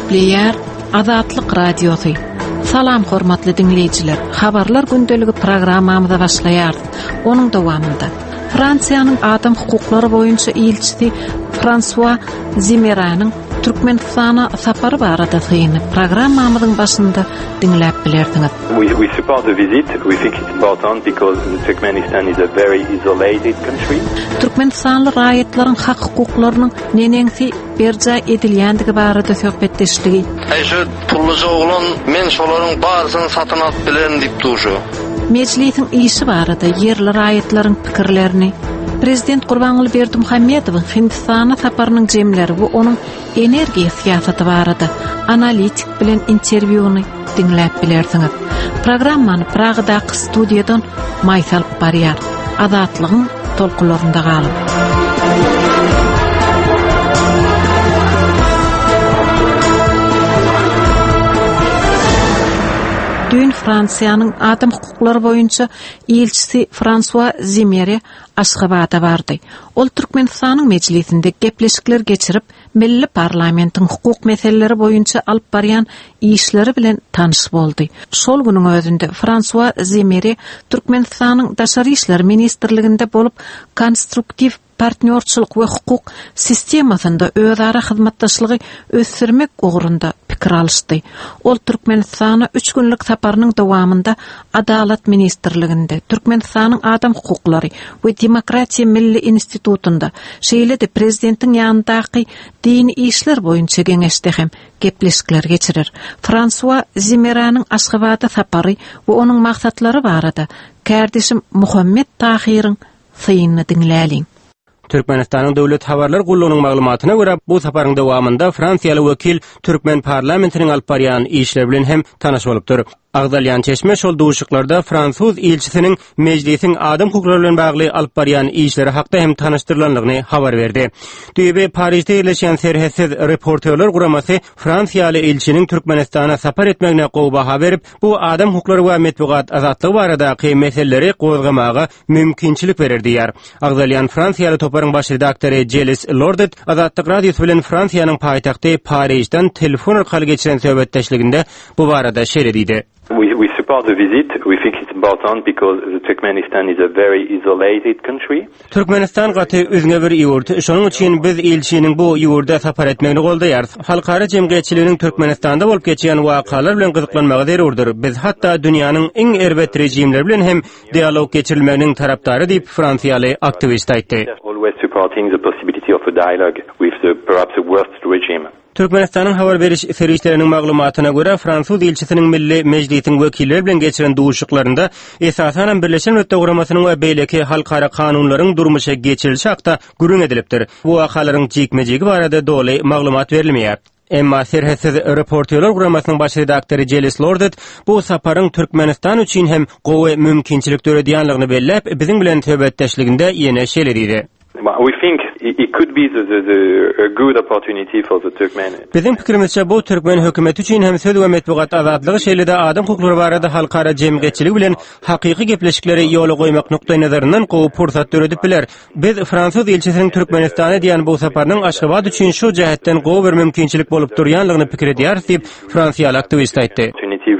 Gepleyer Azatlyk Radiosu. Salam hormatly dinleyijiler. Habarlar gündöligi programmamyza başlaýar. Onuň dowamında Fransiýanyň adam hukuklary boýunça ilçisi François Zimmeranyň Türkmenistana sapary barada syny programmamyzyň başynda dinläp bilersiňiz. We support the visit. We think it's important because Turkmenistan is a very isolated country. Türkmenistanly raýatlaryň hak hukuklarynyň nenengsi berja edilýändigi barada söhbetleşdigi. Şu pulluca oğlan men şolaryň barysyny satyn alyp bilen diýip durýar. Meclisin işi barada yerli raýatlaryň pikirlerini Prezident Gurbanguly Berdimuhammedow Hindistana saparynyň jemleri we onuň energiýa siýasaty barada analitik bilen interwýuny dinläp bilersiňiz. Programmany Pragdaky studiýadan Maysal barýar. Azatlygyň tolkunlarynda galyp. Dün Fransiýanyň adam hukuklary boýunça ilçisi François Zimmeré Aşgabatda bardy. Ol Türkmenistanyň meclisinde gepleşikler geçirip, milli parlamentiň hukuk meseleleri boýunça alyp barýan işleri bilen tanyş boldy. Şol günüň özünde François Zimmeré Türkmenistanyň daşary işler ministrliginde bolup, konstruktiv partnerçilik we hukuk sistemasynda özara hyzmatdaşlygy ösürmek ugrunda pikir alışdy. Ol Türkmenistana 3 günlük saparynyň dowamında Adalat ministrliginde, Türkmenistanyň adam hukuklary we demokratiýa milli institutunda, şeýle-de prezidentiň ýanyndaky dini işler boýunça geňeşde hem gepleşikler geçirir. François Zimmeranyň Aşgabatda sapary we onuň maksatlary barada kardeşim Muhammed Tahiryň synyny dinläliň. Türkmenistanyň döwlet habarlar gullugynyň maglumatyna görä bu saparyň dowamında Fransiýaly wekil Türkmen parlamentiniň alyp barýan işler bilen hem tanaş bolupdyr. Agdalyan çeşme şol duşuklarda Fransuz ilçisiniň meclisiň adam hukuklary bilen bagly alyp barýan işleri hakda hem tanyşdyrlanlygyny habar berdi. Düýbe Parisde ýerleşen serhessiz reporterler guramasy Fransiýaly ilçiniň Türkmenistana sapar etmegine gowy baha berip, bu adam hukuklary we medeniýet azatlygy baradaky meseleleri gozgamaga mümkinçilik berer diýär. Agdalyan Fransiýaly toparyň baş redaktory Gilles Lordet Azatlyk radiosu bilen Fransiýanyň paýtagty Parisden telefon arkaly geçiren söhbetdeşliginde bu barada şeýle diýdi. We support the visit. We think it's important because Turkmenistan is a very isolated country. Türkmenistan gaty özüňe bir ýurt. Şonuň üçin biz ilçiniň bu ýurda sapar etmegini goldaýar. Halkara jemgyýetçiliginiň Türkmenistanda bolup geçýän wakalar bilen gyzyklanmagy zerurdur. Biz hatda dünýäniň iň erbet rejimleri bilen hem dialog geçirilmeginiň tarapdary diýip Fransiýaly aktivist aýtdy. Always supporting the possibility of a dialogue with perhaps the worst regime. Türkmenistanyň habar beriş serişleriniň maglumatyna görä Fransuz ilçisiniň milli meclisiň wekilleri bilen geçiren duşuklarynda esasan Birleşen Milletler Guramasynyň we beýleki halkara kanunlaryň durmuşa geçirilişi hakda gürün edilipdir. Bu wakalaryň jekmejegi barada doly maglumat berilmeýär. Emma serhessiz reporterler guramasynyň baş redaktory Gilles Lordet bu saparyň Türkmenistan üçin hem gowy mümkinçilik döredýänligini belläp, biziň bilen söhbetdeşliginde ýene şeýle diýdi. We think it could be a good opportunity for the Turkmen. Bizim pikirimizçe bu Türkmen hökümeti üçin hem söz we medeniýet azatlygy şeýle-de adam hukuklary barada halkara jemgyýetçilik bilen hakyky gepleşikleri ýola goýmak nokta nazaryndan gowy pursat döredip biler. Biz Fransuz ilçisiniň Türkmenistana diýen bu saparynyň Aşgabat üçin şu jähetden gowy bir mümkinçilik bolup durýanlygyny pikir edýär diýip Fransiýaly aktivist aýtdy.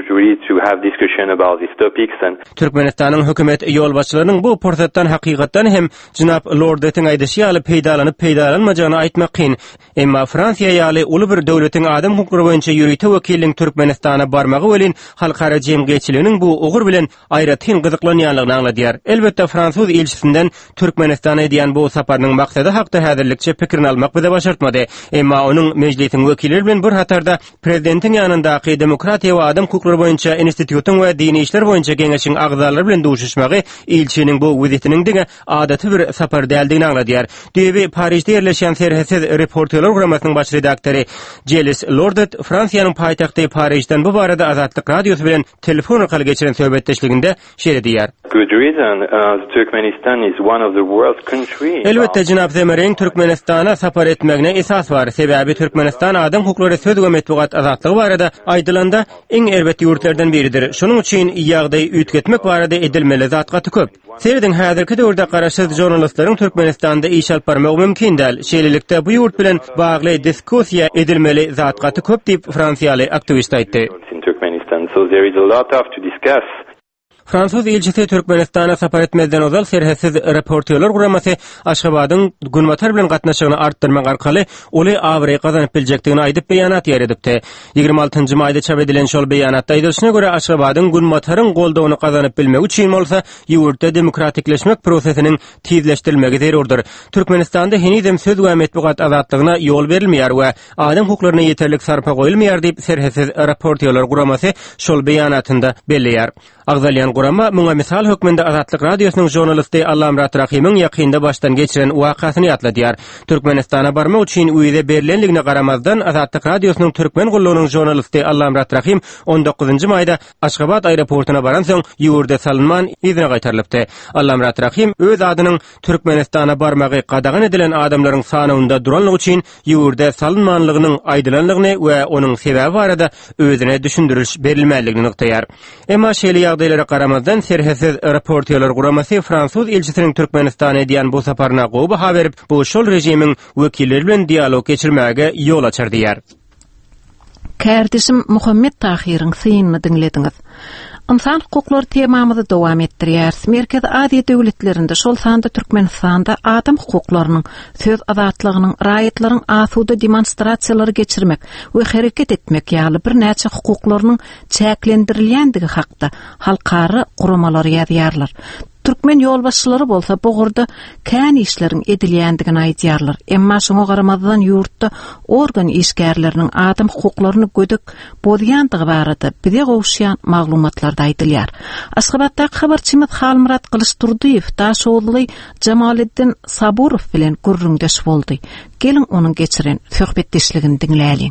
To have discussion about these topics and Türkmenistanyň hökümet ýolbaşçylarynyň bu pursatdan hakykatdan hem Jynap Lordetiň aýdyşy alyp peýdalanmajagyny aýtmak kyn. Emma Fransiýa ýaly uly bir döwletiň adam hukuklary boýunça ýürüýte wekiliniň Türkmenistana barmagy welin halkara jemgyýetçiliginiň bu ugur bilen aýratyn gyzyklanýanlygyny anladýar. Elbetde Fransuz ilçisinden Türkmenistana diýen bu saparynyň maksady hakda häzirlikçe pikirini almak bize başartmady. Emma onuň meclisiň wekilleri bilen bir hatarda prezidentiň ýanyndaky demokratiýa we adam hukuklary boýunça institutun we dini işler boýunça geňeşiň agzalary bilen duşuşmagy ilçiniň bu wizitiniň diňe adaty bir sapar däldigini anladýar. Düýbe Parisde ýerleşen serhessiz reporterler guramasynyň baş redaktory Gilles Lordet Fransiýanyň paýtagty Parisden bu barada Azatlyk radiosu bilen telefon arkaly geçiren söhbetdeşliginde şeýle diýär. Good reason. Turkmenistan is one of the worst countries. Elbetde Jynap Zimmeranyň Türkmenistana sapar etmegine esas bar. Sebäbi Türkmenistan adam hukuklary söz we medeniýet azatlygy barada aýdylanda iň erbet ýurtlardan biridir. Şonuň üçin ýagdaý üýtgetmek barada edilmeli zatgaty köp. Serden häzirki döwürde garaşsyz jurnalistlaryň Türkmenistanda iş alyp barmagy mümkin däl. Şeýlelikde bu ýurt bilen bagly diskussiýa edilmeli zatgaty köp diýip Fransiýaly aktivist aýtdy. So there is a lot to discuss. Fransuz ilçisi Türkmenistana sapar etmezden ozal serhessiz reportörler guramasy Aşgabatyň günmatar bilen gatnaşygyny artdyrmak arkaly oly awry gazanyp biljekdigini aýdyp beýanat ýerdipdi. 26-njy maýda çap edilen şol beýanatda aýdylyşyna görä Aşgabatyň günmataryň goldawyny gazanyp bilmek üçin bolsa ýurtda demokratikleşmek prosesiniň tizleşdirilmegi zerurdyr. Türkmenistanda henizem söz we medeniýet azatlygyna ýol berilmeýär we adam hukuklaryna ýeterlik sarpa goýulmaýar diýip serhessiz reportörler guramasy şol beýanatynda belleýär. Agzalyan gurama muňa misal hökmünde Azatlyk radiosynyň jurnalisti Allamrat Rahimyň ýakynda başdan geçiren wakasyny ýatladýar. Türkmenistana barmak üçin üýde berilenligine garamazdan Azatlyk radiosynyň türkmen gullugynyň jurnalisti Allamrat Rahim 19-njy maýda Aşgabat aeroportuna baran soň ýurda salynman izine gaýtarylypdy. Allamrat Rahim öz adynyň Türkmenistana barmagy gadagan edilen adamlaryň sanynda duranlyk üçin ýurda salynmanlygynyň aýdylanlygyny we onuň sebebi barada özüne düşündürüş berilmäligini nykdaýar. Emma şeýle ýagdaýlara garamazdan serhessiz reportörler guramasy Fransuz ilçisiniň Türkmenistana edýän bu saparyna gowy baha berip, bu şol rejimiň wekilleri bilen dialog geçirmäge ýol açar diýär. Kardeşim Muhammed Tahiryň synyny dinlediňiz. İnsan hukukları temamyzy dowam etdirýär. Merkez Aziýa döwletlerinde şol sanda Türkmenistanda adam hukuklarının söz azatlygynyň raýatlaryň asuda demonstrasiýalary geçirmek we hereket etmek ýaly bir näçe hukuklarynyň çäklendirilýändigi hakda halkary guramalar ýazýarlar. Türkmen ýolbaşçylary bolsa bu gurda kän işleriň edilýändigini aýdýarlar. Emma şoňa garamazdan ýurtda organ işgärleriniň adam hukuklaryny gödük bolýandygy barada bize gowşýan maglumatlarda aýdylýar. Aşgabatda habarçymyz Halmurat Kılıçturdiýew Daşoğluly Jamaleddin Saburow bilen gurrundaş boldy. Gelin onuň geçiren söhbetdeşligini dinläýäli.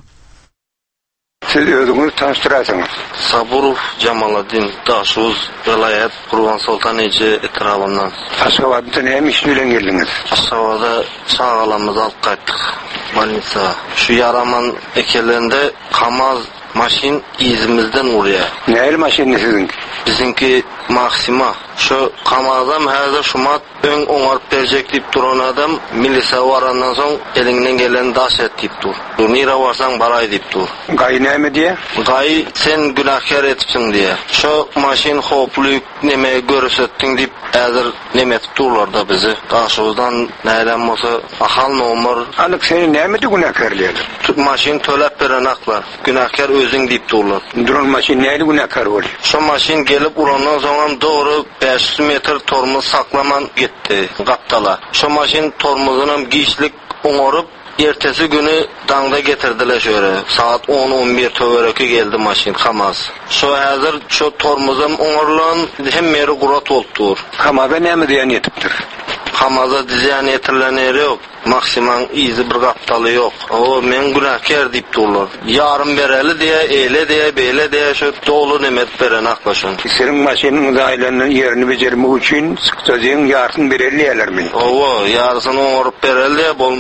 Siz özüňizi tanıştyrasyňyz. Saburov Jamaleddin Daşoğlu vilayet Kurban Sultan Ece etrafından. Aşgabatda näme iş bilen geldiňiz? Aşgabada sağalamyzy alyp gaýtdyk. Больница. Şu yaraman ekelerinde kamaz maşin izimizden urýar. Näme maşin siziň? Bizinki Maxima. Şu kamazam häzir şumat öň oňaryp berjek diýip duran adam milisiýa warandan soň elinden gelen daş et diýip dur. Nira warsaň baray diýip dur. Gaý näme diýe? Gaý sen günahkar etipsiň diýe. Şu maşin hoplyk neme görsetdiň diýip häzir neme etip durlar da bizi. Daşydan näden bolsa ahal nomer. Alyk seni näme de günahkarlar? Maşin töläp beren aklar. Günahkar özüň diýip durlar. Duran maşin näde günahkar bol? Şu maşin gelip urandan soň doğru 500 metr tormuz saklaman gitti Gaptala. Şu maşin tormuzunun giyişlik oňaryp ertesi günü dağda getirdiler şöyle. Saat 10-11 töwereki geldi maşin Kamaz. Şu häzir şu tormuzum oňarlan hemmeri gurat bolupdyr. Kamaza näme diýen etipdir? Kamaza diýen etirilen yok. Maksiman izi bir Gaptaly yok. O men günahkar diýip durlar. Yarım bereli diye, eyle diye, beyle diye şu dolu nemet beren aklaşın. Senin maşinin ailenin yerini becermek için sıkçacığın yarısını bereliyorlar mı? Owo, yarısını oňaryp bereli diye, bol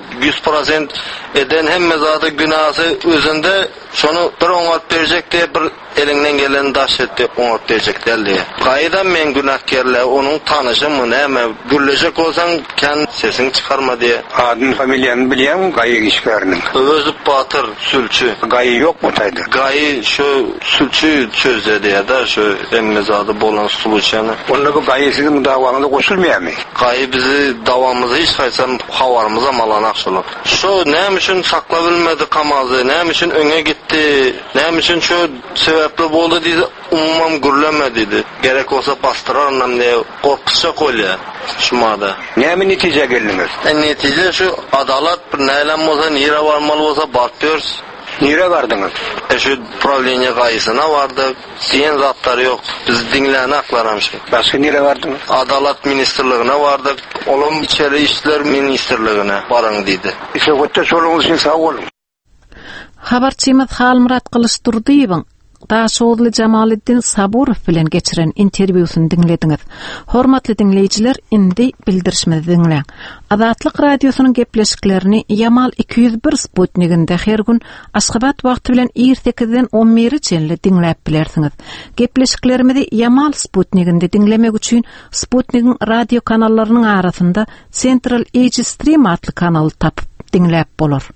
100% eden hemme zady günahsy özünde şonu bir oňaryp berjek diye bir elinden gelen daş etdi oňaryp berjek diye. Gaýda men günahkarlar onuň tanışymy näme güllejek bolsaň kän sesiň çykarma diye. Adın familyanı bilýän gaýy işgäriniň. Özüp Batır Sülçü. Gaýy yok mu taýdy? Gaýy şu Sülçü çözedi ya da şu emme zady bolan suluçany. Onda bu gaýy siziň dawaňyza goşulmaýarmy? Gaýy bizi dawamyza hiç gaýsam hawarymyza malanak şolak. Şu näme üçin saklap bilmedi Kamazy, näme üçin öňe gitdi, näme üçin şu sebäpli boldy diýdi, umumam gürlemedi diýdi. Gerek bolsa bastyrarnam diýe gorpuşa golýa şumada. Näme netije geldiňiz? Netije şu adalat bir nälen bolsa, nire barmaly bolsa barpýars. Nire bardyňyz? Şu pravleniýe gaýysyna bardyk. Diýen zatlar ýok. Biz diňläni aklaramşy. Başga nire bardyňyz? Adalat ministrligine bardyk. Olum içeri işler ministrligine baraň diýdi. Şeýle şoluňyz üçin sag bolun. Habarçymyz Halmurat Kılıçturdiýew Daşoğlu Jamaliddin Saburov bilen geçiren interwýusunu dinlediňiz. Hormatly dinleýijiler, indi bildirişimizi dinleň. Azatlyk radiosynyň gepleşiklerini Yamal 201 Sputniginde her gün Aşgabat wagty bilen 8-den 11-çenli dinläp bilersiňiz. Gepleşiklerimizi Yamal Sputniginde dinlemek üçin Sputnik'in radio kanallarynyň arasynda Central Asia Stream adly kanaly tapyp dinläp bolar.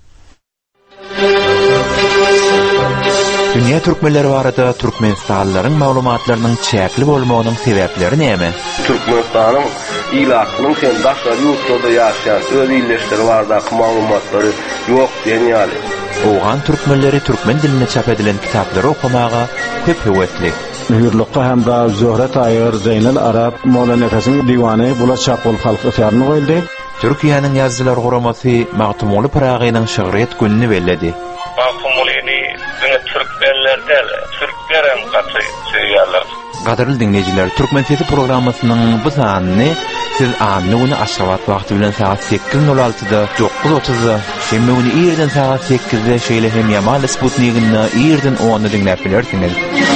Dünya türkmenleri barada Türkmenistanlylaryň maglumatlarynyň çäkli bolmagynyň sebäpleri näme? Türkmenistanyň ilakynyň sen daşlar ýurtlarda ýaşaýan öz illeşleri barada maglumatlary ýok diýen ýaly. Oğan türkmenleri türkmen diline çap edilen kitaplary okumaga köp hewetli. Hürlükka hem da Zöhre Tayır, Zeynel Arap, Mola Nefes'in divanı bula çap ol halk ıhtiyarını koyuldu. Türkiýanyň ýazgylar guramasy Magtumly Pragynyň şygyret gününi belledi. Magtumlyny türkmenlerde türklerim gaty söýýärler. Gaderli dinleyijiler, Türkmen Sesi programmasynyň bu sanyny siz anly güni Aşgabat wagty bilen saat 8:06-da 9:30-da, şemme güni ýerden saat 8-de şeýle hem Yamal Sputniginde ýerden 10-da dinläp bilersiňiz.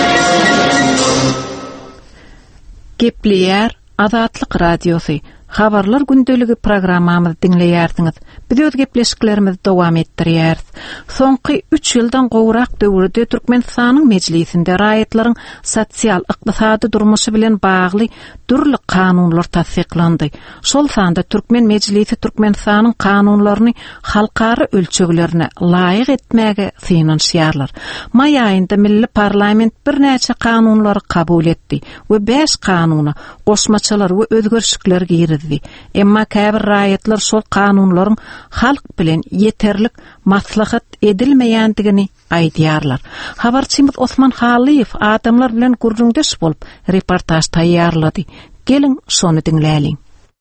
Gepleýär Azatlyk radiosy. Habarlar gündöligi programmamyzy dinleýärsiňiz. Biz öz gepleşiklerimizi dowam etdirýäris. Soňky 3 ýyldan gowrak döwürde Türkmenistanyň mejlisinde raýatlaryň sosial ykdysady durmuşy bilen bagly türli kanunlar tasdiklandy. Şol sanda Türkmen mejlisi Türkmenistanyň kanunlaryny halkara ölçeglerine laýyk etmäge synanýarlar. May aýynda Milli Parlament bir näçe kanunlary kabul etdi we 5 kanuny goşmaçylar we özgerişikler girizdi. Emma käbir raýatlar şol kanunlaryň halk bilen yeterlik maslahat edilmeýändigini aýdýarlar. Habarçymyz Osman Haliýew adamlar bilen gurrundeş bolup reportaj taýýarlady. Gelin şonu dinläliň.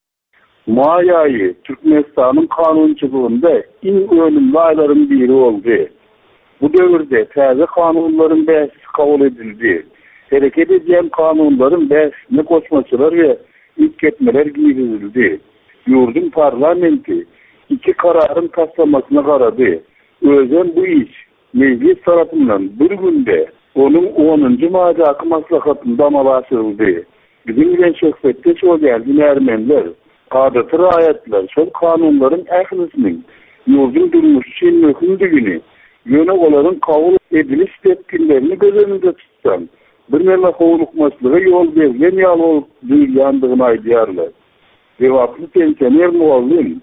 May aýy Türkmenistanyň kanunçylygynda iň önemli aýlaryň biri boldy. Bu döwürde täze kanunlaryň bäsi kabul edildi. Hereket edýän kanunlaryň bäsini goşmaçylar we ütketmeler girizildi. Ýurdun parlamenti 2 kararın taslamasyna garady. Özüm bu iş meclis tarapyndan bir günde onun 10-njy majaky maslahatynda amalaşdyryldy. Bizim bilen şöhbetde şol geldi ermenler, adaty raýatlar şol kanunlaryň ählisiniň ýurdun durmuş üçin möhümdigini, ýöne olaryň kabul ediliş tepkilerini göz önünde tutsan, bir näme howlukmaslygy ýol bergen ýaly bolup duýulýandygyny aýdýarlar. Dewaply pensioner muallim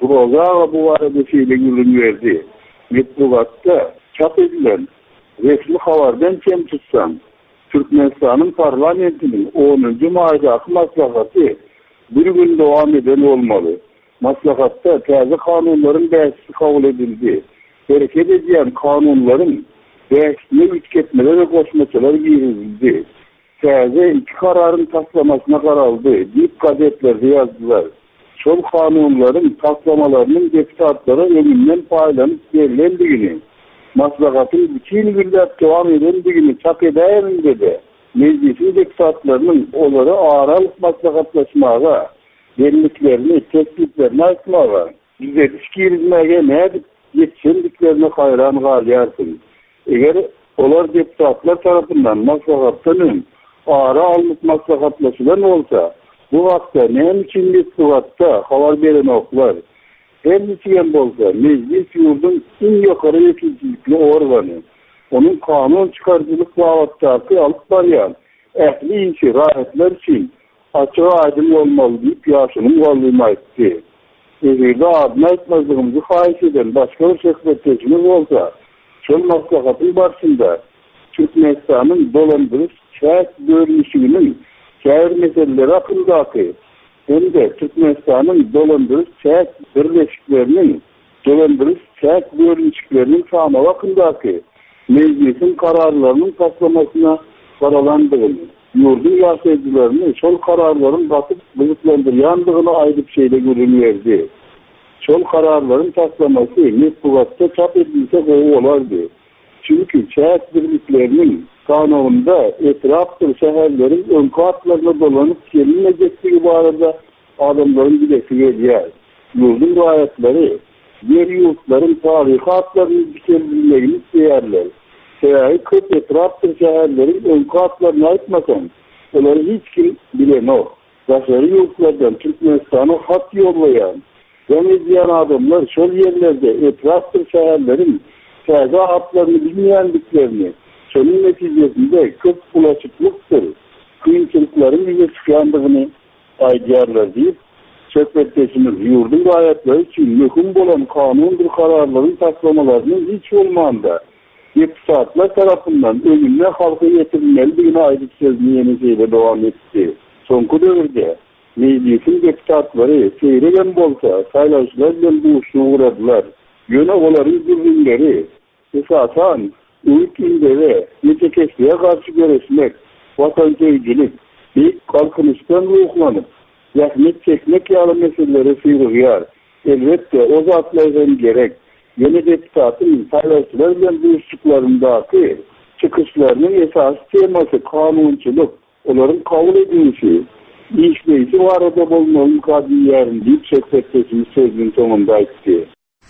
bu arada şeýle ýürünýärdi. Metbugatda çap edilen resmi habardan kem tutsam, Türkmenistanyň parlamentiniň 10-njy majaky maslahaty bir gün dowam eden bolmaly. Maslahatda täze kanunlaryň bäsi kabul edildi. Hereket edýän kanunlaryň bäsini ütketmeler we goşmaçylar girizildi. Täze 2 kararyň taslamasyna garaldy. Diýip gazetlerde ýazdylar. Şol kanunlaryň taslamalarynyň deputatlara öňünden paýlanyp berilendigini, maslahatyň bütün günler dowam edendigini çap edýärinde de, meclisin deputatlarynyň olary aralyk maslahatlaşmaga, berilliklerini, tekliflerini aýtmaga, girizmäge nädip ýetşendiklerine haýran galýarsyň. Eger olar deputatlar tarapyndan maslahatdan ara alınıp maslahatlaşylan bolsa, bu wagtda näme üçin Metbugatda habar beren oklar? Her niçin bolsa, meclis ýurdun iň ýokary ýetkilikli organy, onuň kanun çykarjylyk wagtdaky alyp barýan ähli işi raýatlar üçin açyk aýdym bolmaly diýip ýaşanyň galdyny aýtdy. Eger adny aýtmazlygymyzy haýyş eden başga bir şöhbetçimiz bolsa, şol maslahatyň barşynda Türkmenistanyň dolandyryş çäk görünüşiginiň käbir meseleleri hakyndaky hem de Türkmenistanyň dolandyryş çäk birleşikleriniň dolandyryş çäk görünüşleriniň sany hakyndaky meclisin kararlarynyň taslamasyna garalandygyny, ýurdun ýaşaýjylaryny şol kararlaryň batyp bulutlandyrýandygyny aýdyp şeýle görünýärdi. Şol kararlaryň taslamasy Metbugatda çap edilse bolardy. Çünki çäk birlikleriniň kanununda etrafda şäherleriň öňkatlaryna dolanyp gelinmejekdigi barada adamlaryň bilesi gelýär. Ýurdun raýatlary ýer ýurtlaryň taryhatlaryny bilmegini isteýärler. Seyahat köp etraftır şehirlerin ön katlarını aitmasan, onları hiç kim bilemez. Başarı yurtlardan Türkmenistan'a hat yollayan, denizleyen adamlar şol yerlerde etraftır şehirlerin taze hatlarını bilmeyendiklerini, şunun neticesinde köp bulaşıklıktır, kıyımçılıkların bize çıkandığını aydiyarlar deyip, söhbetleşimiz yurdun gayetleri için mühüm olan kanundur kararların taslamalarının hiç olmağında deputatlar tarafından önüne halka getirilmeliğine ait sözünü yenisiyle devam etti. Sonku dövrde meclisin deputatları seyreden bolsa saylaşlarla buluşuna uğradılar. Yöne onların zürrünleri esasen ülkinde ve yetekesliğe karşı göresmek, vatansevercilik, büyük kalkınıştan ruhlanıp zahmet çekmek yağlı meselelere sıyrılıyor. Elbette o zatlardan gerek yeni deputatın saylaşlarla buluştuklarındaki çıkışlarının esas teması kanunçuluk, onların kabul edilişi, işleyişi var arada bulunmanın kadiyarın deyip söhbetleşimiz sözünün sonunda etti.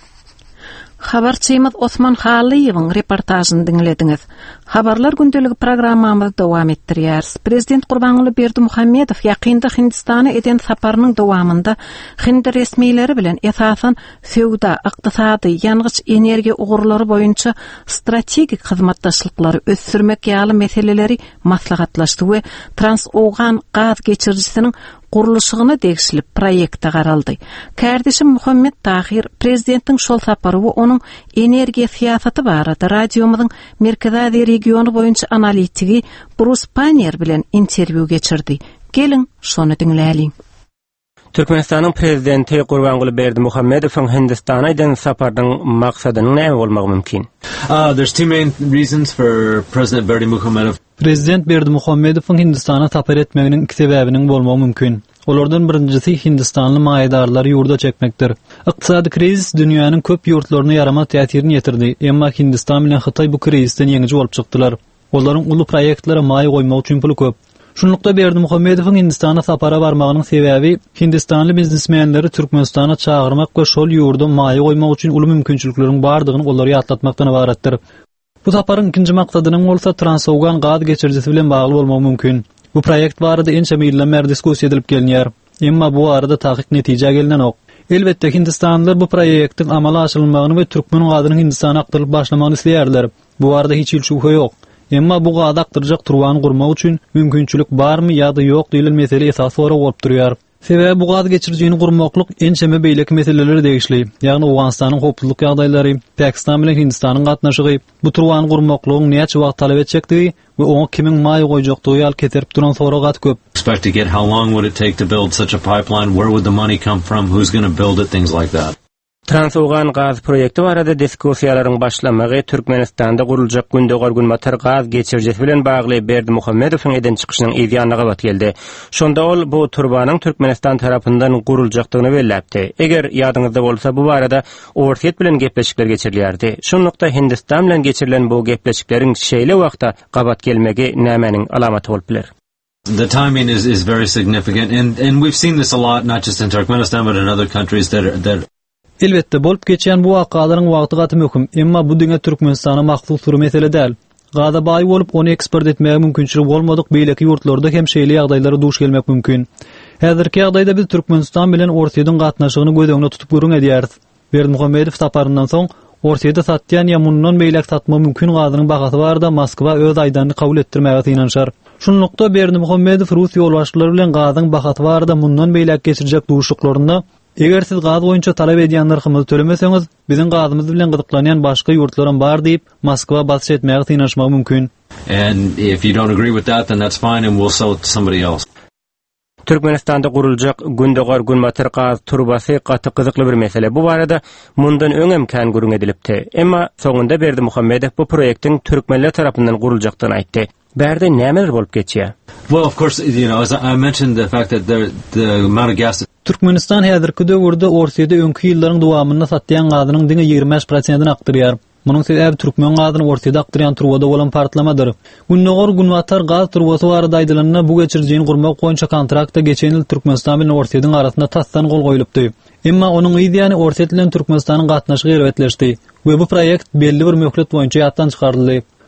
Habarçymyz Osman Halyýewiň reportajyny dinlediňiz. Habarlar gündeligi programmamyzy dowam etdirýäris. Prezident Gurbanuly Berdimuhammedow ýakynda Hindistana eden saparynyň dowamında Hind resmiýetleri bilen esasan sowda, ykdysady, ýangyç energiýa ugurlary boýunça strategik hyzmatdaşlyklary ösürmek ýaly meseleleri maslahatlaşdy we Trans-Ogan gaz geçirjisiniň guruluşygyna degişilip proýekte garaldy. Kärdeşim Muhammed Tahir prezidentiň şol sapary we onuň energiýa siýasaty barada radiomyzyň Merkezi regiony boýunça analitigi Bruce Panier bilen interwiu geçirdi. Gelin şonu dinläýin. Türkmenistanyň prezidenti Gurbanuly Berdimuhammedowyň Hindistana eden saparynyň maksadyny näme bolmagy mümkin? There's two main reasons for President Berdimuhammedow. Prezident Berdimuhammedowyň Hindistana tapar etmeginiň iki sebäbiniň bolmagy mümkin. Olardan birinjisi Hindistanly maýdarlary ýurda çekmekdir. Ykdysady krizis dünýäniň köp ýurtlaryna ýarama täsirini ýetirdi. Emma Hindistan bilen Hytaý bu krizisden ýeňiji bolup çykdylar. Olaryň uly proýektlere maý goýmak üçin pul köp. Şunlukda Berdimuhammedowyň Hindistana sapara barmagynyň sebäbi Hindistanly biznesmenleri Türkmenistana çağırmak we şol ýurda maý goýmak üçin uly mümkinçilikleriň bardygyny olary ýatlatmakdan ibaretdir. Bu saparyň ikinji maksadynyň bolsa Trans-Ogan gaz geçirjisi bilen bagly bolmagy mümkin. Bu proýekt barada ençe meýillenmer diskussiýa edilip gelinýär. Emma bu arada taýyk netije gelinen ok. Elbetde Hindistanlylar bu proýektiň amala aşyrylmagyny we türkmen gadynyň Hindistana aktyryp başlamagyny isleýärler. Bu arada hiç şüphe ýok. Emma bu gada aktyrjak turwany gurmak üçin mümkinçilik barmy ýa-da ýok diýilen mesele esas sorak bolup durýar. Sebäbi bu gaz geçirjini gurmaklyk ençeme beýleki meseleleri degişli. Ýagny Awganistanyň hopsuzlyk ýagdaýlary, Pakistan bilen Hindistanyň gatnaşygy, bu turwany gurmaklygyň näçe wagt talap etjekdigi we oňa kimiň maý goýjakdygy ýaly keterip duran soragat köp. Expect to get how long would it take to build such a pipeline? Where would the money come from? Who's going to build it? Things like that. Trans-Ogan gaz proýekti barada diskussiýalaryň başlamagy Türkmenistanda guruljak günde gorgun matar gaz geçirjisi bilen bagly Berdimuhammedowyň eden çykyşynyň ýa-da bat geldi. Şonda ol bu turbanyň Türkmenistan tarapyndan guruljakdygyny belläpdi. Eger ýadyňyzda bolsa bu barada Ortiýet bilen gepleşikler geçirilýärdi. Şonlukda Hindistan bilen geçirilen bu gepleşikleriň şeýle wagtda gabat gelmegi nämenin alamaty bolup biler? The timing is very significant and we've seen this a lot, not just in Turkmenistan but in other countries that Elbette bolup geçen bu wakalaryň wagty gaty möhüm, emma bu diňe Türkmenistana mahsus bir mesele däl. Gada baý bolup ony eksport etmäge mümkinçiligi bolmadyk beýleki ýurtlarda hem şeýle ýagdaýlara duş gelmek mümkin. Häzirki ýagdaýda biz Türkmenistan bilen Ortiýadyň gatnaşygyny göz tutup görüň edýäris. Berdimuhammedow saparyndan soň Ortiýada satýan ýa mundan beýlek satma mümkin gadynyň bagasy barda Moskwa öz aýdanyny kabul etdirmäge ynanşar. Şunlukda Berdimuhammedow Rus ýolbaşçylary bilen gadyň bagasy barda mundan beýlek geçirjek duşuklaryny eger siz gaz boýunça talap edýän narhymy tölemeseňiz, biziň gazymyz bilen gyzyklanýan başga ýurtlaryň bar diýip Moskwa basy etmäge ýynaşmagy mümkin. And if you don't agree with that, then that's fine and we'll sell it to somebody else. Türkmenistanda guruljak günde gorgun matar gaz turbasy gaty gyzykly bir mesele. Bu barada mundan öňem kan görüň edilipdi. Emma soňunda Berdimuhammedow bu proýektiň türkmenler tarapyndan guruljakdygyny aýtdy. Berde nämeler bolup geçýär? Well, of course, as I mentioned the fact that the amount of gas Türkmenistan häzirki döwürde Ortiýada öňki ýyllaryň dowamynda satýan gazynyň diňe 25%-ni akdyrýar. Munyň sebäbi türkmen gazyny Ortiýada akdyrýan turbada bolan partlamadyr. Günnägor günwatar gaz turbasy barada aýdylanyna bu geçirjini gurmak boýunça kontraktda geçen ýyl Türkmenistan bilen Ortiýadyň arasynda tasdan gol goýulypdy. Emma onuň ýa-ni Ortiýa bilen Türkmenistanyň gatnaşygy elbetleşdi we bu proýekt belli bir möhlet boýunça ýatdan çykaryldy.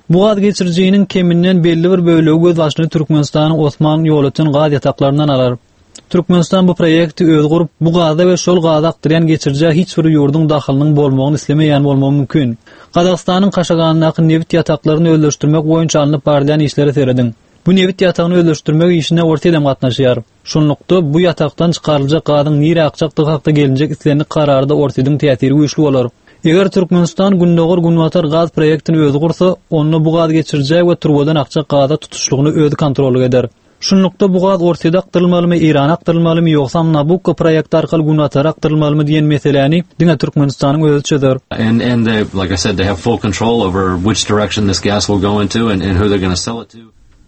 Bu gaz geçirjiginiň keminden belli bir bölegi göz başyny Türkmenistanyň Osman ýolaçyn gaz ýataklaryndan alar. Türkmenistan bu proýekti öz gurup bu gazda we şol gazda akdyrýan geçirjä hiç bir ýurdun dahylynyň bolmagyny islemeýän bolmagy mümkin. Qazaqstanyň Kaşaganyňdaky newit ýataklaryny öldürmek boýunça alınıp barýan işleri seredin. Bu newit ýatagyny öldürmek işine orta edem gatnaşýar. Şonlukda bu ýatakdan çykaryljak gazyň nire akjakdygy hakda gelinjek islenlik kararda orta edem täsiri güýçli bolar. Eger Türkmenistan gündogor günwatar gaz proýektini özü gursa, onu bu gaz geçirjä we turbadan akjak gazda tutuşlugyny özü kontrol eder. Şunlukda bu gaz ortada aktarylmalymy, Iran aktarylmalymy ýoksa Nabucco proýekti arkaly günwatar aktarylmalymy diýen meseleni diňe Türkmenistanyň özü çözer. And they, like I said, they have full control over which direction this gas will go into and who they're going to sell it to.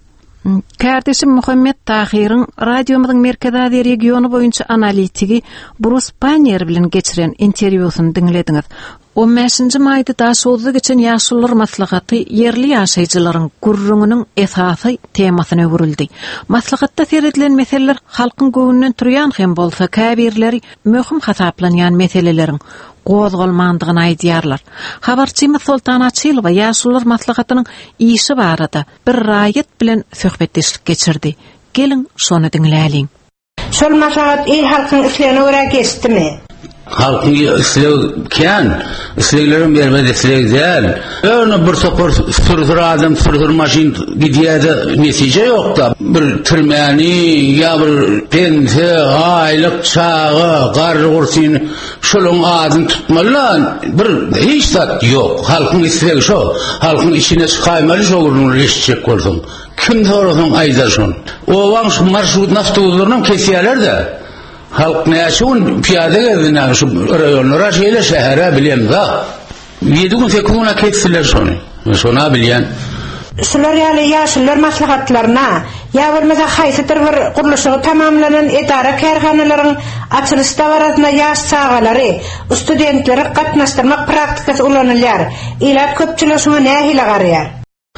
Kardeşim Muhammed Tahir'in radyomuzun merkezade regionu boyunca analitigi Bruce Panier bilen geçiren interwýusunu dinlediniz. 15-nji maýda daşoğuzda geçen ýaşullar maslahaty yerli ýaşaýjylaryň gurrungynyň esasy temasyna öwrildi. Maslahatda seredilen meseleler halkyň göwnünden turýan hem bolsa käbirleri möhüm hasaplanýan meseleleriň gozgalmandygyny aýdýarlar. Habarçymyz Sultan Açylowa ýaşullar maslahatynyň işi barada bir raýat bilen söhbetleşik geçirdi. Gelin şonu dinläliň. Şol maslahat halkyň islegine görä geçdimi? Halkın isleyen, isleglerin vermedi isleg değil. Öyle bir sopur sürtür adam, sürtür maşin gidiyor da netice yok da. Bir tırmani, ya bir pense, aylık çağı, karı kursin, şolun ağzını tutmalı. Bir hiç tat yok. Halkın islegi şu. Halkın içine çıkaymalı şu gurunu leşecek gördüm. Kim doğrusun ayda şun. O van marşrut naftozlarından kesiyorlar da. Halk ne yaşın piyade geldiğinde şu rayonlara şeyle şehre bilen da 7 gün tekuna kettiler sonra bilen. Şular yani yaşlılar maslahatlarına ya bir mesela haysetir bir kuruluşu tamamlanan idare kerhanelerin açılışta varadına yaş sağaları studentleri katnaştırmak praktikası ulanırlar. İlat köpçüler şuna ne hile garıyar?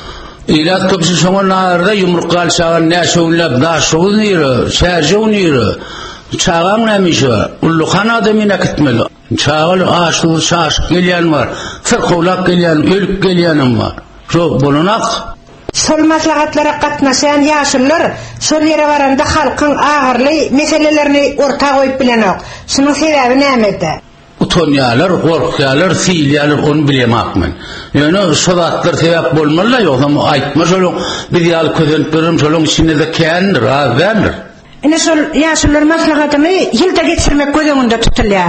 İlat köpçü şuna narda yumrukal sağan ne şoğunlap da şoğun yürü, şerjoğun yürü. Çağan neymiş o? Ullukan adamına gitmeli. Çağal ağaçlı şaşık gelen var. Fırkolak gelen, ölük gelenim var. Şu bulunak. Sol maslahatlara katnaşan yaşlılar, sol yere varanda halkın ağırlı meselelerini orta koyup bilen ok. Şunun sebebi neydi? Utanyalar, korkuyalar, fiilyalar onu bilemek men. Yani solatlar sebep olmalı yok ama aytma şolun bir yal ködönüp durum şolun içinde de kendir, ağzındır. Ene sol yaşlılar maslahatını yılda geçirmek gözünde tutulya.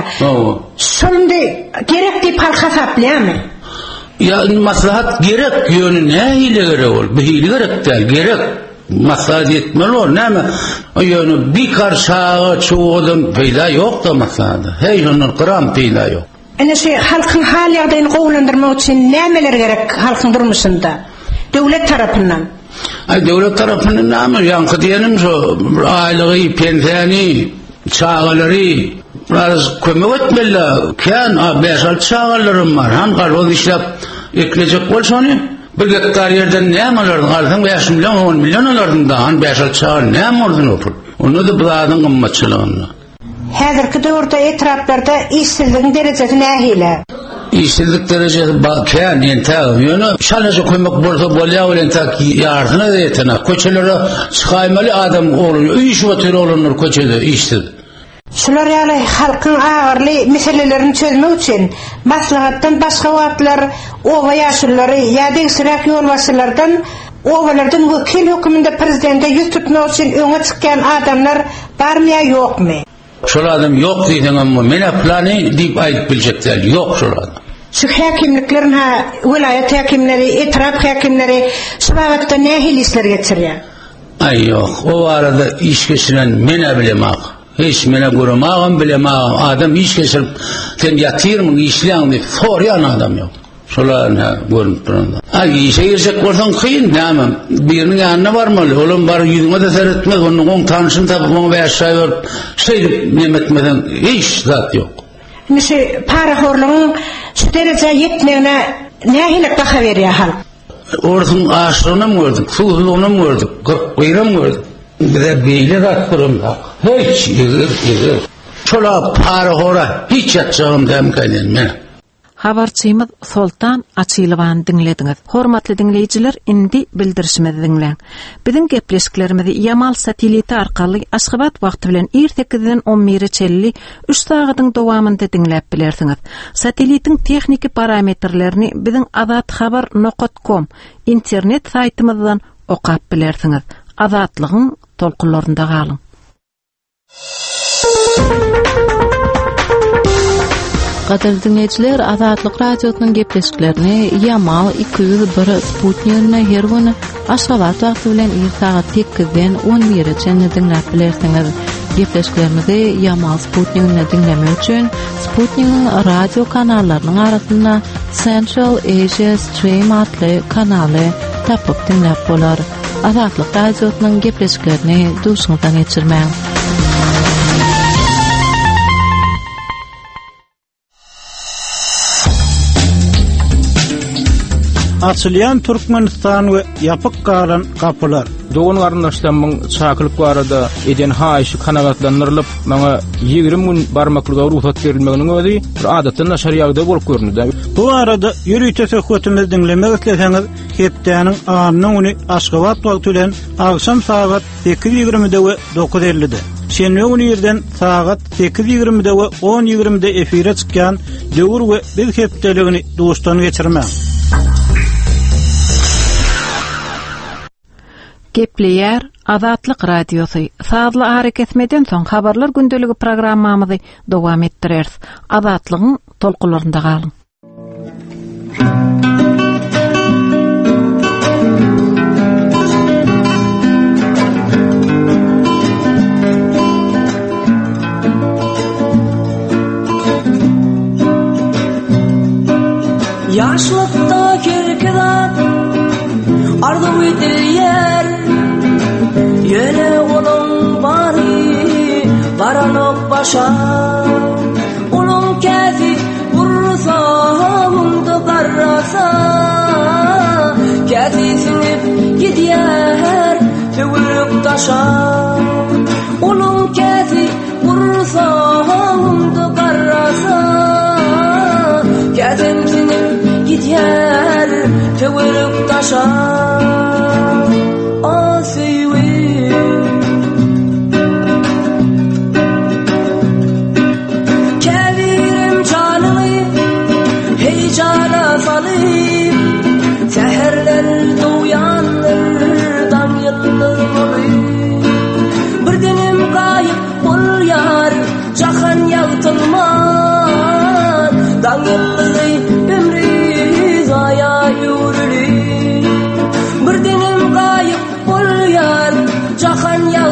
Sonunda gerek deyip halka saplaya mı? Ya maslahat gerek yönü ne hile gerek ol? Bir hile gerek değil, gerek. Maslahat etmeli ol, ne mi? Yani bir karşağı çoğudun peyda yok da maslahatı. Hey onun kıram peyda yok. Ene halkın hal yağdayını kovlandırmak için ne meler gerek halkın durmuşunda? Devlet tarafından. Devlet tarafının namı yankı diyelim şu aileyi, pensiyani, çağaları biraz kömek etmeliler. Ken 5-6 çağalarım var. Hankal o işlep ekleyecek olsa onu bir hektar yerden ne alardım? Aldım 5 milyon 10 milyon alardım da 5-6 çağal ne amordun opur? Onu da buladın kımmatçılığını. Hazırki dövrde etraflarda işsizliğin derecesi ne hile? İşsizlik derecesi ken entel yönü şanıcı koymak bolsa bolya entel yardına da yetene köçelere çıkaymalı adam oluyor iş vatırı olunur köçede işsiz. Şular yani halkın ağırlı meselelerini çözmek için maslahattan başka vaatlar ova yaşlıları ya da sırak yolbaşılardan ovalardan vekil hükümünde prezidente yüz tutmak için öne çıkan adamlar var mı ya yok mu? Şol adam yok deydin ama mene planı deyip ayıp bilecekler. Yok şol adam. Şu hakimliklerin vilayet hakimleri, etraf hakimleri şu vakitte ne hilisler getiriyor? Ay yok. O arada iş geçiren mene bilemek. Hiç mene görmağım bilemek. Adam iş geçirip sen yatır mı işleyen deyip soruyan adam yok. Şolar görüp duranda. Ay işe girecek olsan kıyın demem. Birinin yanına varmalı. Oğlum var yüzüne de seyretmez. Onun 10 tanışını tapıp onu bir aşağı verip şey nimetmeden hiç zat yok. Mesela para horluğun şu derece yetmeyene ne hilik daha veriyor halk? Orsun ağaçlığına mı gördük? Suzluğuna mı gördük? Kırkbıyla mı gördük? Bir de beyle rat kurumda. Hiç yığır. Çola para hora hiç yatacağım dem kaynayın. Habarçymyz Sultan Açylybany dinlediňiz. Hormatly dinleýijiler, indi bildirişimizi dinleň. Biziň gepleşiklerimizi Yamal sateliti arkaly Aşgabat wagty bilen 8-den 11:50 3 sagatyň dowamında dinläp bilersiňiz. Satelitiň texniki parametrlerini biziň azathabar.com internet saýtymyzdan okap bilersiňiz. Azatlygyň tolkunlarynda galyň. Qadir dinleyijiler, Azatlyk radiosynyň gepleşiklerini Yamal 201 Sputnik'ne her güni Aşgabat wagty bilen 8-den 11:50 dinläp bilersiňiz. Gepleşiklerimizi Yamal Sputnik'ne dinlemek üçin Sputnik'in radio kanallarynyň arasynda Central Asia Stream adly kanaly tapyp dinläp bolar. Azatlyk radiosynyň gepleşiklerini duşuňdan geçirmäň. Açylýan Türkmenistan we ýapyk galan kapylar. Dogan garyndaşlarymyň çakylyp barada eden haýşy kanagatlandyrylyp, maňa 20 gün barmaklyga ruhsat berilmeginiň özi bir adatdan naşar ýagdaý bolup görünýär. Bu arada ýürüýte söhbetimizi dinlemek isleseňiz, hepdeniň anyny uny Aşgabat wagty bilen akşam saat 8:20-de we 9:50-de. Şenbe güni ýerden saat 8:20-de we 10:20-de efire çykýan döwür we biz hepdeligini dostan geçirmek. Gepleýär Azatlyk radiosu. Saatly hareketmeden soň habarlar gündeligi programmamyzy dowam etdirýär. Azatlygyň tolkunlarynda galyň. Yaşlykda kirkidan ardy edilýär. Yene olun bari baranok başa olun käzi ursa mundu garrasa käzi sinip gidýär töwürük taşa olun käzi ursa mundu garrasa käzi sinip gidýär töwürük taşa Seherler duyanır danyılır bir dinim kayıp bul yar jahan yaltılmaz danyılır ömrü zaya yürürü bir dinim kayıp bul yar jahan